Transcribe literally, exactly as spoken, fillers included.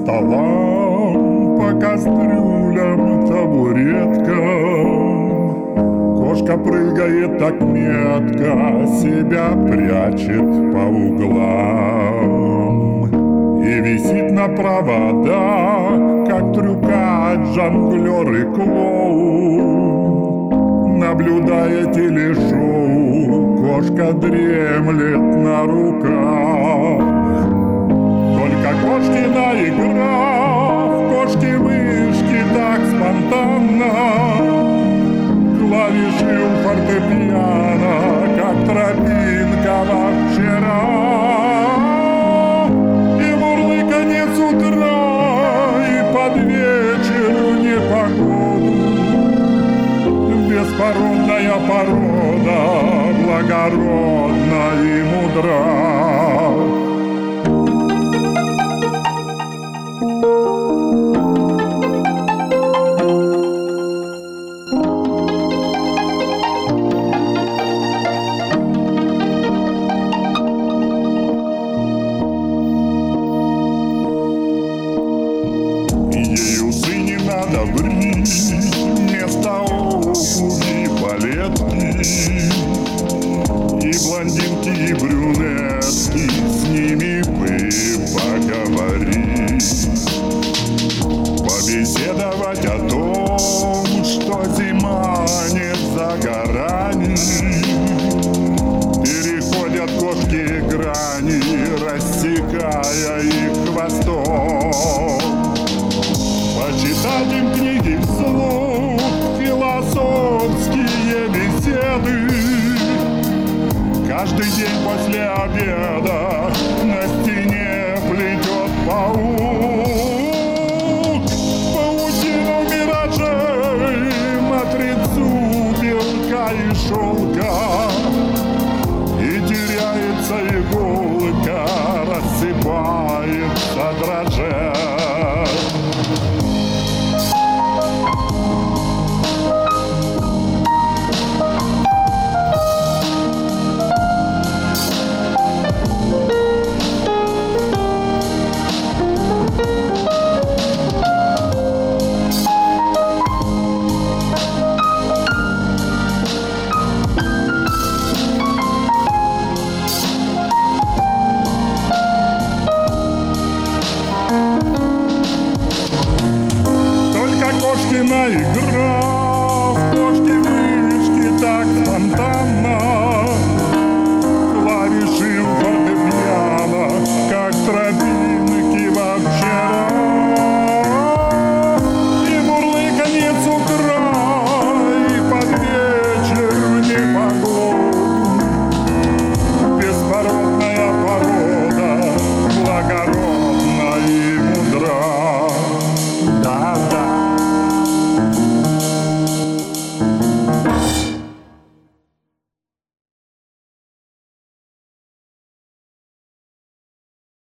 столам, по кастрюлям, табуреткам. Кошка прыгает так метко, себя прячет по углам. И висит на проводах, как трюкач, жонглер и клоун. Наблюдая телешоу, кошка дремлет на руках. Только кошкина игра в кошки-мышки так спонтанно. Клавиши у фортепиано, как тропинка во вчера. И мурлыканье с утра, и под вечер непогоду. Беспородная порода, благородна и мудра. Надо брить вместо окуни балетки. И блондинки, и брюнетки, с ними бы поговорить. Побеседовать о том, что зима не за горами. Переходят кошки грани, рассекая их хвостом. Почитать им книги вслух, философские беседы. Каждый день после обеда на стене плетет паук паутину миражей, матрицу белка и шелка. И теряется иголка, рассыпается дрожжем.